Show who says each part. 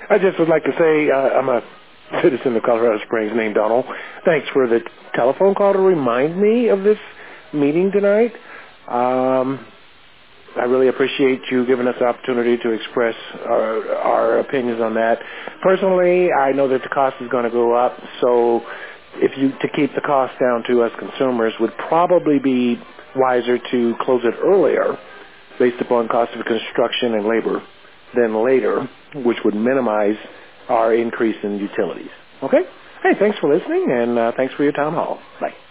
Speaker 1: I just would like to say I'm a citizen of Colorado Springs named Donald. Thanks for the telephone call to remind me of this meeting tonight. I really appreciate you giving us the opportunity to express our opinions on that. Personally, I know that the cost is going to go up, so to keep the cost down to us consumers would probably be wiser to close it earlier based upon cost of construction and labor than later, which would minimize our increase in utilities. Okay? Hey, thanks for listening, and thanks for your town hall. Bye.